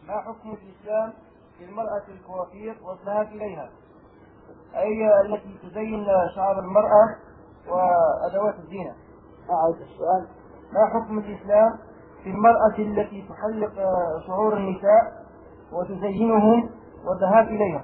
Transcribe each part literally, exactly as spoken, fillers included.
ما حكم الإسلام للمرأة الكوافير والذهاب إليها، أي التي تزين شعر المرأة وأدوات الزينة؟ أعد السؤال. ما حكم الإسلام في المرأة التي تحلق شعور النساء وتزينهم والذهاب إليها؟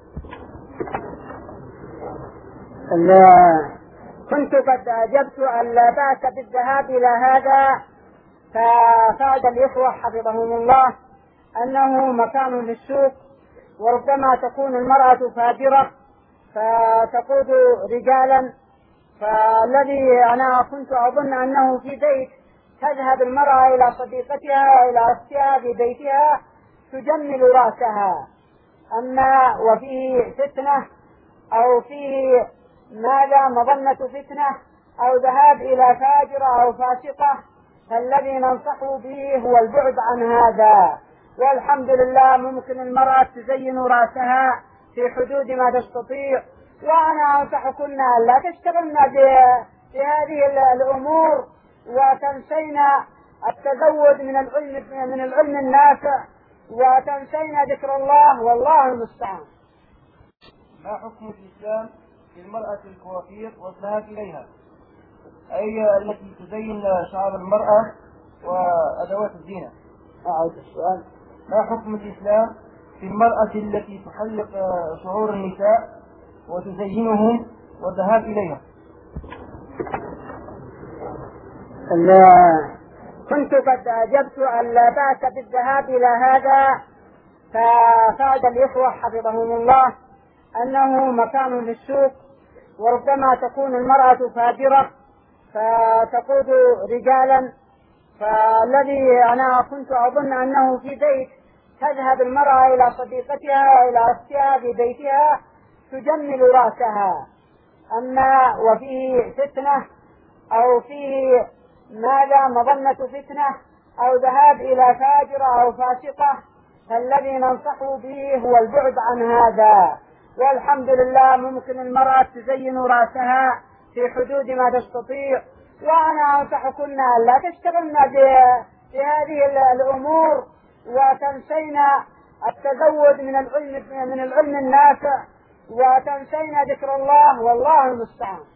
كنت قد أجبت أن لا بأس بالذهاب إلى هذا، ففاد الإخوة حفظهم الله أنه مكان للسوق، وربما تكون المرأة فاجرة فتقود رجالا، فالذي أنا كنت أظن أنه في بيت تذهب المرأة إلى صديقتها وإلى أختها في بيتها تجمل رأسها، أما وفيه فتنة أو فيه ماذا مظنة فتنة أو ذهاب إلى فاجرة أو فاسقة، فالذي ننصح به هو البعد عن هذا. والحمد لله ممكن المرأة تزين رأسها في حدود ما تستطيع، وأنا أنصحكن أن لا تشتغلن بهذه الأمور وتنسينا التزود من العلم من العلم النافع وتنسينا ذكر الله، والله المستعان. ما حكم الإسلام للمرأة الكوافير والذهاب إليها، أي التي تزين شعر المرأة وأدوات الزينة؟ أعد السؤال. ما حكم الإسلام في المرأة التي تحلق شعور النساء وتزينهم والذهاب إليها؟ كنت قد أجبت أن لا بأس بالذهاب إلى هذا، ففاد الإخوة حفظهم الله أنه مكان للسوق، وربما تكون المرأة فاجرة فتقود رجالا، فالذي أنا كنت أظن أنه في بيت تذهب المرأة إلى صديقتها وإلى أختها في بيتها تجمل رأسها، أما وفيه فتنة أو فيه ماذا مظنة فتنة أو ذهاب إلى فاجرة أو فاسقة، فالذي ننصح به هو البعد عن هذا. والحمد لله ممكن المرأة تزين رأسها في حدود ما تستطيع، وأنا أنصحكن أن لا تشتغلن بهذه الأمور وتنسينا التزود من العلم من العلم النافع وتنسينا ذكر الله، والله المستعان.